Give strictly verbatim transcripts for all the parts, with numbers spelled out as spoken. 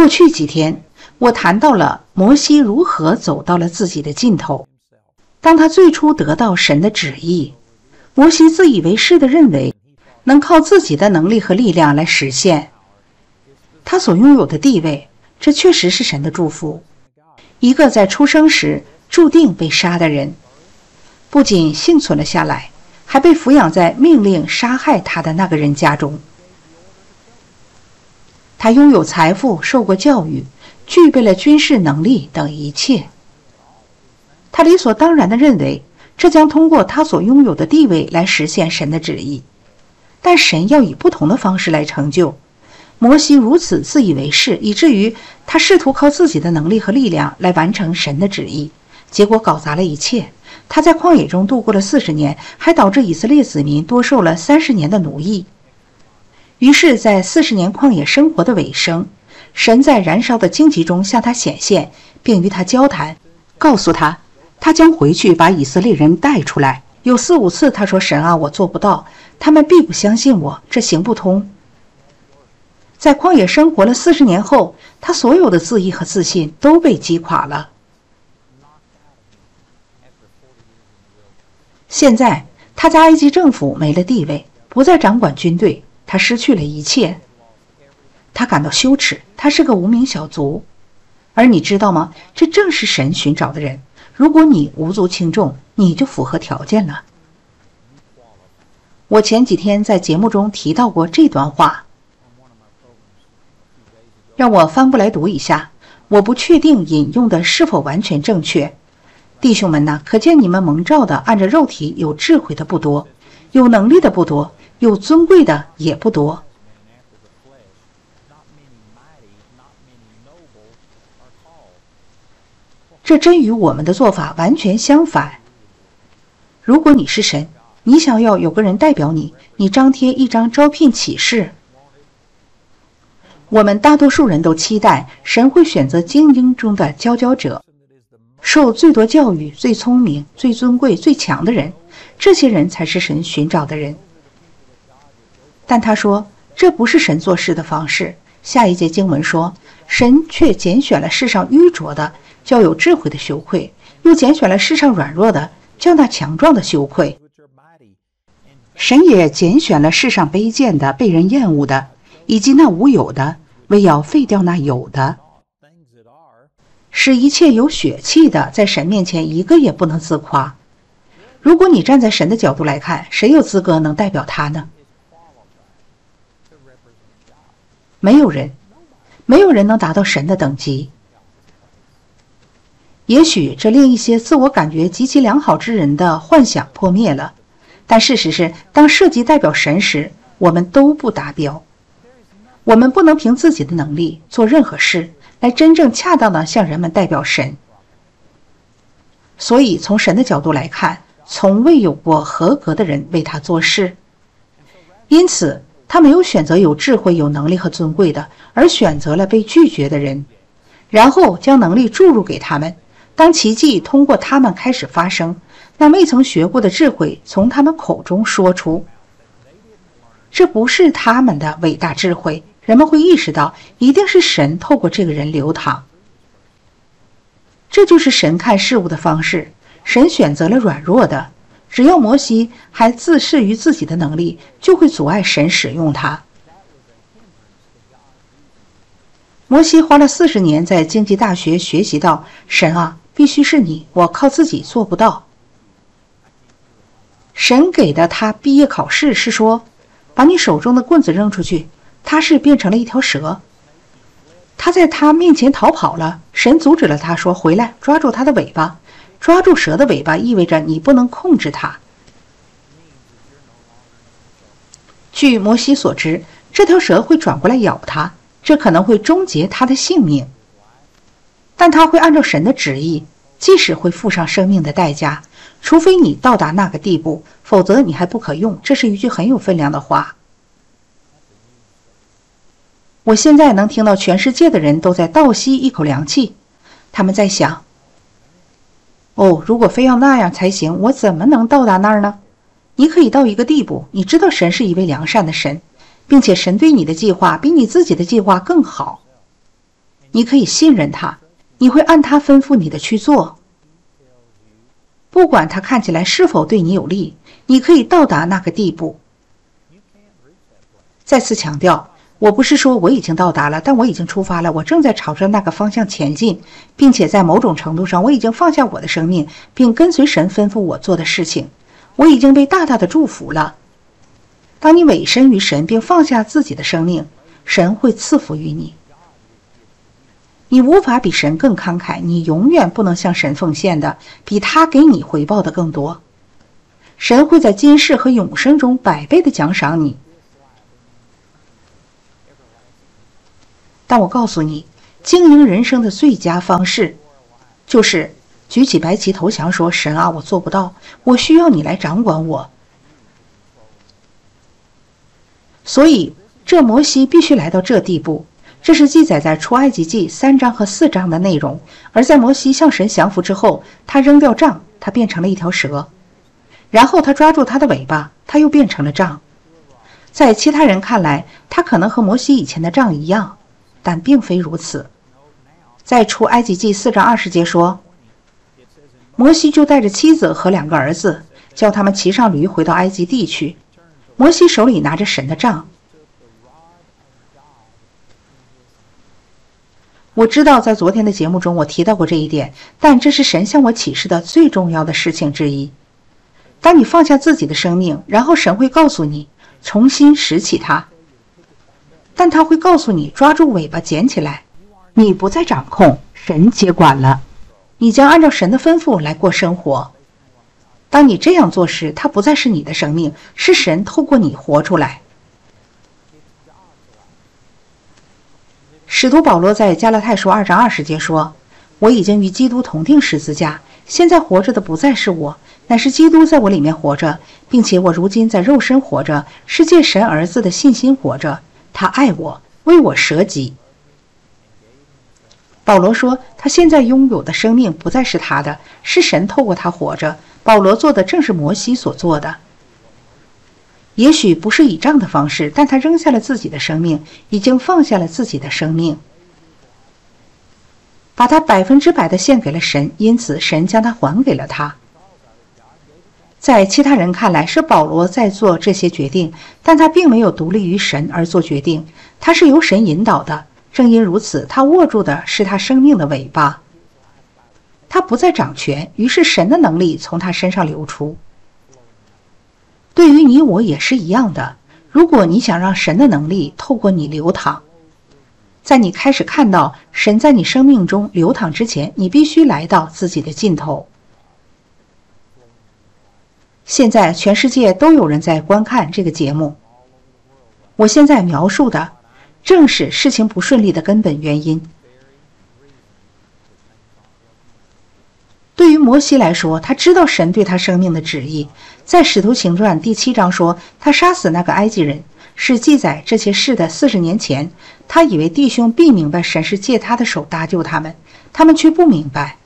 过去几天，我谈到了摩西如何走到了自己的尽头。当他最初得到神的旨意，摩西自以为是地认为能靠自己的能力和力量来实现他所拥有的地位，这确实是神的祝福。一个在出生时注定被杀的人，不仅幸存了下来，还被抚养在命令杀害他的那个人家中。他拥有财富，受过教育，具备了军事能力等一切。他理所当然地认为，这将通过他所拥有的地位来实现神的旨意。但神要以不同的方式来成就。摩西如此自以为是，以至于他试图靠自己的能力和力量来完成神的旨意，结果搞砸了一切。他在旷野中度过了四十年，还导致以色列子民多受了三十年的奴役。于是在四十年旷野生活的尾声，神在燃烧的荆棘中向他显现，并与他交谈，告诉他他将回去把以色列人带出来。有四五次他说，神啊，我做不到，他们必不相信我，这行不通。在旷野生活了四十年后，他所有的自义和自信都被击垮了。现在他在埃及政府没了地位，不再掌管军队，他失去了一切。他感到羞耻，他是个无名小卒。而你知道吗？这正是神寻找的人。如果你无足轻重，你就符合条件了。我前几天在节目中提到过这段话，让我翻过来读一下。我不确定引用的是否完全正确。弟兄们呐，可见你们蒙召的按着肉体有智慧的不多，有能力的不多，有尊贵的也不多。这真与我们的做法完全相反。如果你是神，你想要有个人代表你，你张贴一张招聘启事。我们大多数人都期待神会选择精英中的佼佼者，受最多教育、最聪明、最尊贵、最强的人，这些人才是神寻找的人。但他说，这不是神做事的方式。下一节经文说，神却拣选了世上愚拙的，叫有智慧的羞愧，又拣选了世上软弱的，叫那强壮的羞愧。神也拣选了世上卑贱的，被人厌恶的，以及那无有的，为要废掉那有的，使一切有血气的在神面前一个也不能自夸。如果你站在神的角度来看，谁有资格能代表他呢？没有人，没有人能达到神的等级。也许这令一些自我感觉极其良好之人的幻想破灭了，但事实是，当涉及代表神时，我们都不达标。我们不能凭自己的能力做任何事来真正恰当地向人们代表神。所以从神的角度来看，从未有过合格的人为他做事。因此他没有选择有智慧、有能力和尊贵的，而选择了被拒绝的人，然后将能力注入给他们。当奇迹通过他们开始发生，那未曾学过的智慧从他们口中说出。这不是他们的伟大智慧，人们会意识到一定是神透过这个人流淌。这就是神看事物的方式。神选择了软弱的，只要摩西还自恃于自己的能力，就会阻碍神使用他。摩西花了四十年在经济大学学习到，神啊，必须是你，我靠自己做不到。神给的他毕业考试是说，把你手中的棍子扔出去，他是变成了一条蛇。他在他面前逃跑了，神阻止了他，说回来，抓住他的尾巴。抓住蛇的尾巴意味着你不能控制它。据摩西所知，这条蛇会转过来咬他，这可能会终结他的性命。但他会按照神的旨意，即使会付上生命的代价，除非你到达那个地步，否则你还不可用。这是一句很有分量的话。我现在能听到全世界的人都在倒吸一口凉气，他们在想，哦，如果非要那样才行，我怎么能到达那儿呢？你可以到一个地步，你知道神是一位良善的神，并且神对你的计划比你自己的计划更好。 你可以信任他，你会按他吩咐你的去做。不管他看起来是否对你有利，你可以到达那个地步。再次强调，我不是说我已经到达了，但我已经出发了，我正在朝着那个方向前进，并且在某种程度上，我已经放下我的生命，并跟随神吩咐我做的事情。我已经被大大的祝福了。当你委身于神，并放下自己的生命，神会赐福于你。你无法比神更慷慨，你永远不能向神奉献的比他给你回报的更多。神会在今世和永生中百倍的奖赏你。但我告诉你，经营人生的最佳方式就是举起白旗投降，说神啊，我做不到，我需要你来掌管我。所以这摩西必须来到这地步，这是记载在出埃及记三章和四章的内容。而在摩西向神降服之后，他扔掉杖，他变成了一条蛇，然后他抓住他的尾巴，他又变成了杖。在其他人看来，他可能和摩西以前的杖一样，但并非如此。在出埃及记四章二十节说，摩西就带着妻子和两个儿子，叫他们骑上驴回到埃及地去。摩西手里拿着神的杖。我知道在昨天的节目中我提到过这一点，但这是神向我启示的最重要的事情之一。当你放下自己的生命，然后神会告诉你重新拾起它，但他会告诉你抓住尾巴捡起来。你不再掌控，神接管了，你将按照神的吩咐来过生活。当你这样做时，它不再是你的生命，是神透过你活出来。使徒保罗在加拉太书二章二十节说，我已经与基督同定十字架，现在活着的不再是我，乃是基督在我里面活着，并且我如今在肉身活着，是借神儿子的信心活着，他爱我，为我舍己。保罗说，他现在拥有的生命不再是他的，是神透过他活着。保罗做的正是摩西所做的，也许不是以杖的方式，但他扔下了自己的生命，已经放下了自己的生命，把他百分之百的献给了神，因此神将他还给了他。在其他人看来是保罗在做这些决定，但他并没有独立于神而做决定，他是由神引导的。正因如此，他握住的是他生命的尾巴，他不再掌权，于是神的能力从他身上流出。对于你我也是一样的，如果你想让神的能力透过你流淌，在你开始看到神在你生命中流淌之前，你必须来到自己的尽头。现在全世界都有人在观看这个节目，我现在描述的正是事情不顺利的根本原因。对于摩西来说，他知道神对他生命的旨意。在使徒行传第七章说，他杀死那个埃及人，是记载这些事的四十年前。他以为弟兄必明白神是借他的手搭救他们，他们却不明白。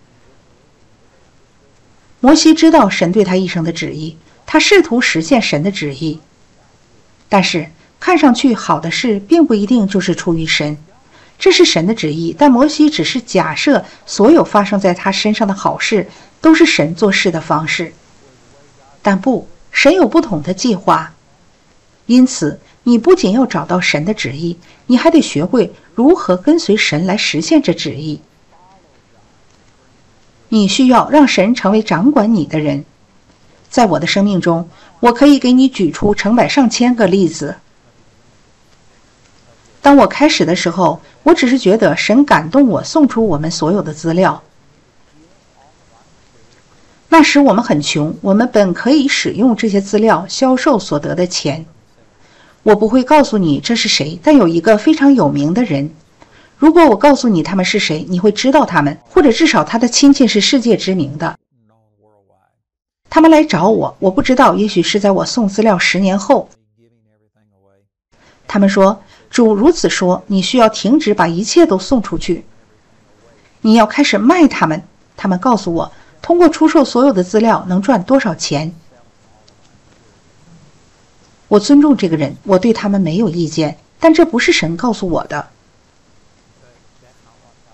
摩西知道神对他一生的旨意，他试图实现神的旨意，但是看上去好的事并不一定就是出于神，这是神的旨意，但摩西只是假设所有发生在他身上的好事都是神做事的方式。但不，神有不同的计划。因此你不仅要找到神的旨意，你还得学会如何跟随神来实现这旨意。你需要让神成为掌管你的人。在我的生命中，我可以给你举出成百上千个例子。当我开始的时候，我只是觉得神感动我送出我们所有的资料。那时我们很穷，我们本可以使用这些资料销售所得的钱。我不会告诉你这是谁，但有一个非常有名的人。如果我告诉你他们是谁，你会知道他们，或者至少他的亲戚是世界知名的。他们来找我，我不知道，也许是在我送资料十年后。他们说，主如此说，你需要停止把一切都送出去，你要开始卖他们。他们告诉我，通过出售所有的资料能赚多少钱。我尊重这个人，我对他们没有意见，但这不是神告诉我的。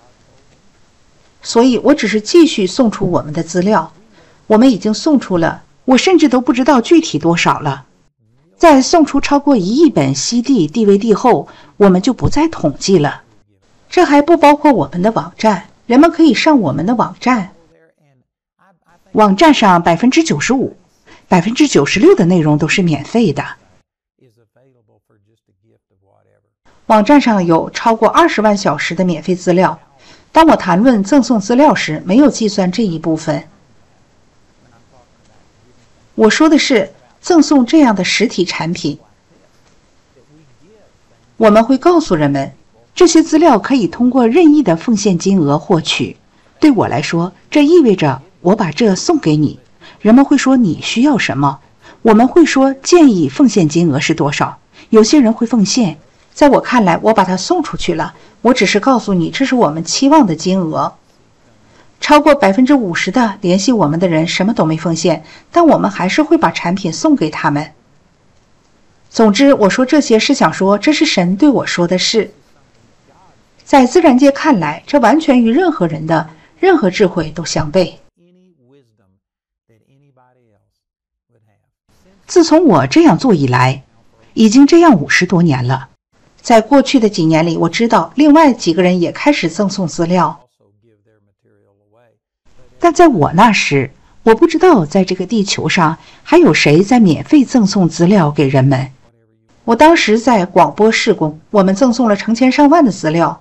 所以我只是继续送出我们的资料。我们已经送出了，我甚至都不知道具体多少了。在送出超过一亿本 C D、D V D 后，我们就不再统计了。这还不包括我们的网站，人们可以上我们的网站。网站上 百分之九十五、百分之九十六 的内容都是免费的。网站上有超过二十万小时的免费资料。当我谈论赠送资料时，没有计算这一部分。我说的是赠送这样的实体产品。我们会告诉人们，这些资料可以通过任意的奉献金额获取。对我来说，这意味着我把这送给你。人们会说你需要什么？我们会说建议奉献金额是多少。有些人会奉献，在我看来，我把它送出去了。我只是告诉你，这是我们期望的金额。超过 百分之五十 的联系我们的人什么都没奉献，但我们还是会把产品送给他们。总之，我说这些是想说，这是神对我说的事。在自然界看来，这完全与任何人的任何智慧都相悖。自从我这样做以来，已经这样五十多年了。在过去的几年里，我知道另外几个人也开始赠送资料，但在我那时，我不知道在这个地球上还有谁在免费赠送资料给人们。我当时在广播事工，我们赠送了成千上万的资料。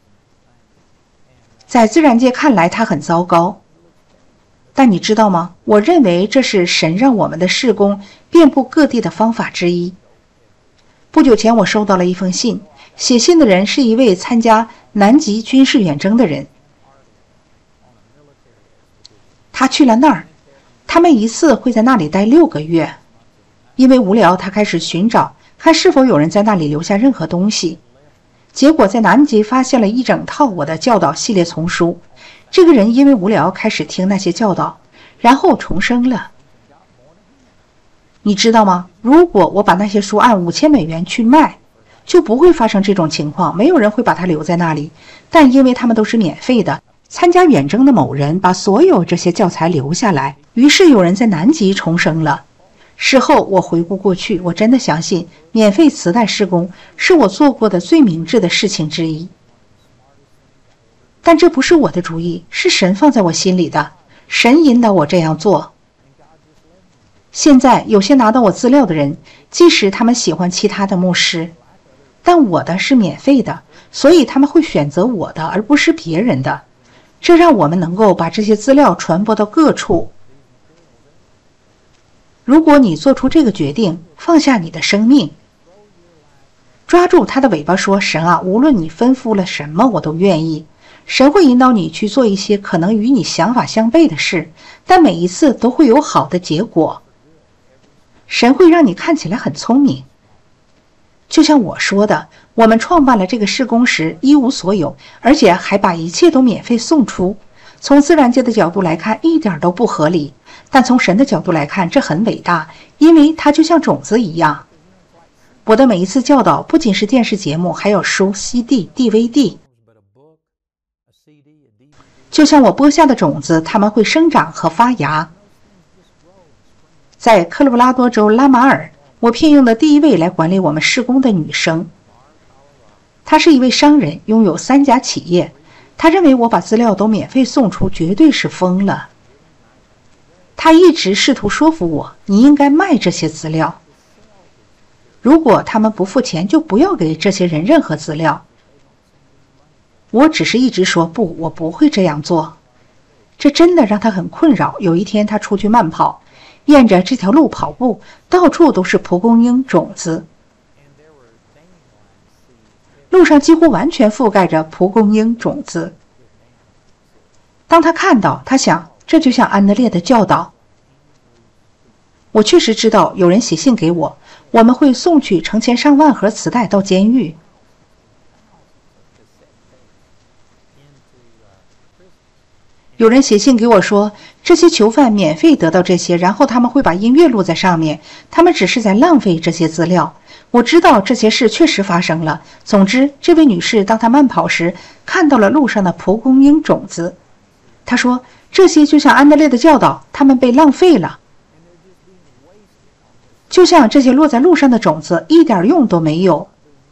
在自然界看来，它很糟糕。但你知道吗？我认为这是神让我们的事工遍布各地的方法之一。不久前，我收到了一封信，写信的人是一位参加南极军事远征的人。他去了那儿，他们一次会在那里待六个月。因为无聊，他开始寻找，看是否有人在那里留下任何东西。结果在南极发现了一整套我的教导系列丛书。这个人因为无聊开始听那些教导，然后重生了。你知道吗？如果我把那些书按五千美元去卖，就不会发生这种情况，没有人会把它留在那里。但因为他们都是免费的，参加远征的某人把所有这些教材留下来，于是有人在南极重生了。事后我回顾过去，我真的相信免费磁带施工是我做过的最明智的事情之一。但这不是我的主意，是神放在我心里的，神引导我这样做。现在有些拿到我资料的人，即使他们喜欢其他的牧师，但我的是免费的，所以他们会选择我的而不是别人的。这让我们能够把这些资料传播到各处。如果你做出这个决定，放下你的生命，抓住他的尾巴说，神啊，无论你吩咐了什么，我都愿意。神会引导你去做一些可能与你想法相悖的事，但每一次都会有好的结果。神会让你看起来很聪明。就像我说的，我们创办了这个事工时一无所有，而且还把一切都免费送出。从自然界的角度来看，一点都不合理，但从神的角度来看，这很伟大，因为它就像种子一样。我的每一次教导不仅是电视节目，还有书、C D、D V D。就像我播下的种子，它们会生长和发芽。在科罗拉多州拉马尔，我聘用的第一位来管理我们事工的女生，她是一位商人，拥有三家企业。她认为我把资料都免费送出绝对是疯了。她一直试图说服我，你应该卖这些资料。如果他们不付钱，就不要给这些人任何资料。我只是一直说不，我不会这样做。这真的让他很困扰。有一天他出去慢跑，沿着这条路跑步，到处都是蒲公英种子，路上几乎完全覆盖着蒲公英种子。当他看到，他想，这就像安德烈的教导。我确实知道有人写信给我，我们会送去成千上万盒磁带到监狱。有人写信给我说，这些囚犯免费得到这些，然后他们会把音乐录在上面，他们只是在浪费这些资料。我知道这些事确实发生了。总之，这位女士当她慢跑时看到了路上的蒲公英种子， 他说，这些就像安德烈的教导，他们被浪费了，就像这些落在路上的种子，一点用都没有。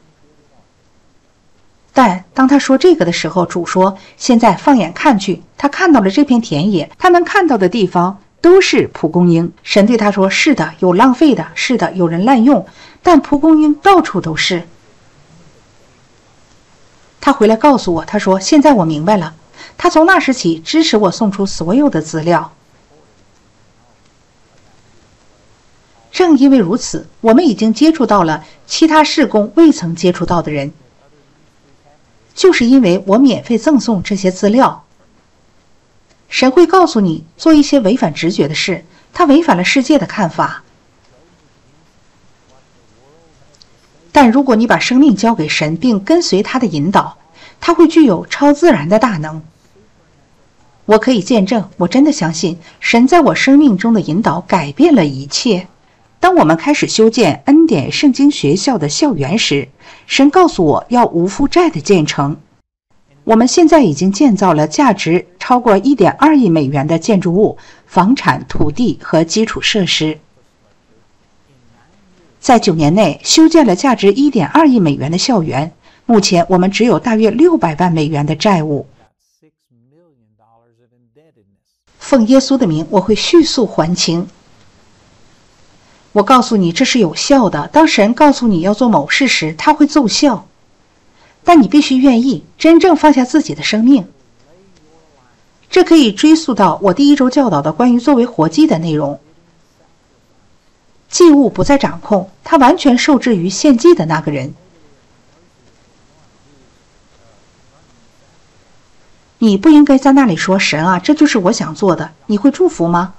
但当他说这个的时候，主说，现在放眼看去，他看到了这片田野，他能看到的地方都是蒲公英。神对他说，是的，有浪费的，是的，有人滥用，但蒲公英到处都是。他回来告诉我，他说，现在我明白了。他从那时起支持我送出所有的资料。正因为如此，我们已经接触到了其他事工未曾接触到的人，就是因为我免费赠送这些资料。神会告诉你做一些违反直觉的事，他违反了世界的看法。但如果你把生命交给神，并跟随他的引导，他会具有超自然的大能。我可以见证，我真的相信神在我生命中的引导改变了一切。当我们开始修建恩典圣经学校的校园时，神告诉我要无负债的建成。我们现在已经建造了价值超过 一点二亿美元的建筑物、房产、土地和基础设施。在九年内修建了价值 一点二亿美元的校园，目前我们只有大约六百万美元的债务。奉耶稣的名，我会迅速还清。我告诉你，这是有效的。当神告诉你要做某事时，它会奏效。但你必须愿意真正放下自己的生命。这可以追溯到我第一周教导的关于作为活祭的内容。祭物不再掌控，它完全受制于献祭的那个人。你不应该在那里说，神啊，这就是我想做的，你会祝福吗？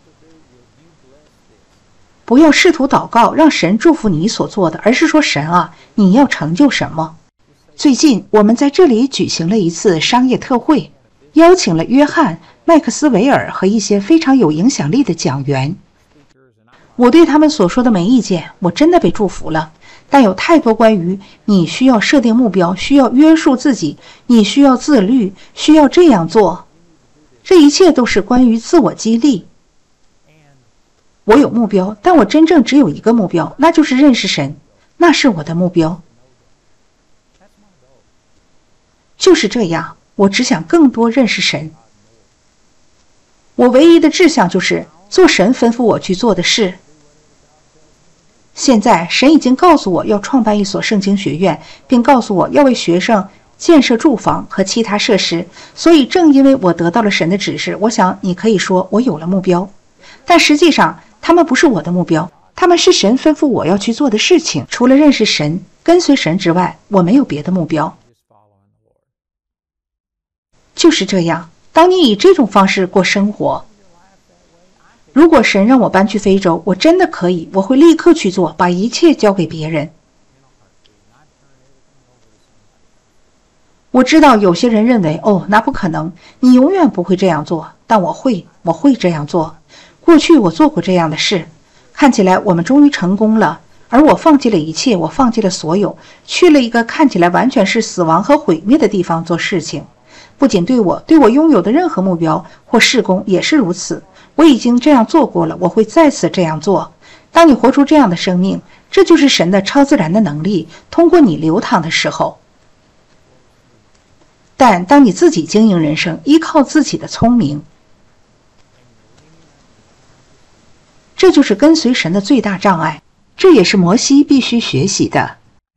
不要试图祷告让神祝福你所做的，而是说，神啊，你要成就什么？最近我们在这里举行了一次商业特会，邀请了约翰·麦克斯韦尔和一些非常有影响力的讲员。我对他们所说的没意见，我真的被祝福了。但有太多关于你需要设定目标，需要约束自己，你需要自律，需要这样做，这一切都是关于自我激励。我有目标，但我真正只有一个目标，那就是认识神，那是我的目标。就是这样，我只想更多认识神。我唯一的志向就是做神吩咐我去做的事。现在神已经告诉我要创办一所圣经学院，并告诉我要为学生建设住房和其他设施，所以正因为我得到了神的指示，我想你可以说我有了目标。但实际上他们不是我的目标，他们是神吩咐我要去做的事情。除了认识神、跟随神之外，我没有别的目标。就是这样，当你以这种方式过生活，如果神让我搬去非洲，我真的可以，我会立刻去做，把一切交给别人。我知道有些人认为，哦，那不可能，你永远不会这样做，但我会，我会这样做。过去我做过这样的事，看起来我们终于成功了，而我放弃了一切，我放弃了所有，去了一个看起来完全是死亡和毁灭的地方做事情。不仅对我，对我拥有的任何目标或事工也是如此。我已经这样做过了，我会再次这样做。当你活出这样的生命，这就是神的超自然的能力通过你流淌的时候。但当你自己经营人生，依靠自己的聪明，这就是跟随神的最大障碍，这也是摩西必须学习的。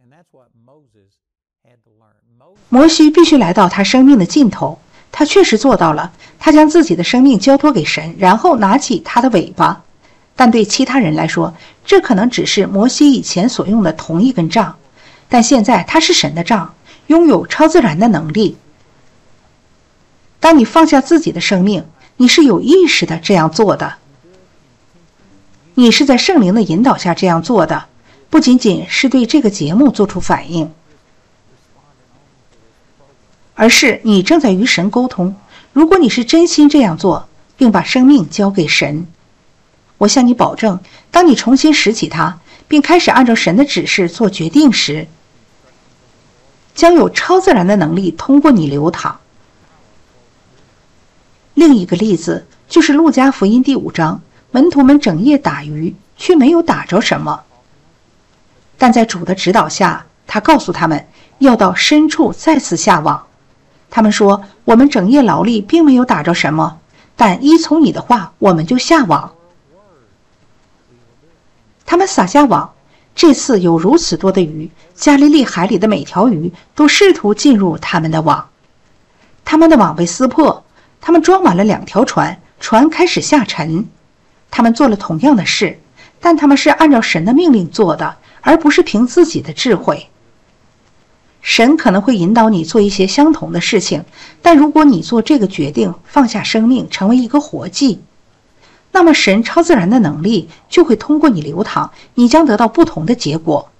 摩西必须来到他生命的尽头，他确实做到了，他将自己的生命交托给神，然后拿起他的尾巴。但对其他人来说，这可能只是摩西以前所用的同一根杖，但现在他是神的杖，拥有超自然的能力。当你放下自己的生命，你是有意识的这样做的，你是在圣灵的引导下这样做的，不仅仅是对这个节目做出反应，而是你正在与神沟通。如果你是真心这样做，并把生命交给神，我向你保证，当你重新拾起它，并开始按照神的指示做决定时，将有超自然的能力通过你流淌。 另一个例子就是路加福音第五章，门徒们整夜打鱼，却没有打着什么。但在主的指导下，他告诉他们要到深处再次下网。他们说，我们整夜劳力并没有打着什么，但依从你的话，我们就下网。他们撒下网，这次有如此多的鱼，加利利海里的每条鱼都试图进入他们的网。他们的网被撕破，他们装满了两条船，船开始下沉。他们做了同样的事，但他们是按照神的命令做的，而不是凭自己的智慧。神可能会引导你做一些相同的事情，但如果你做这个决定，放下生命，成为一个活祭，那么神超自然的能力就会通过你流淌，你将得到不同的结果。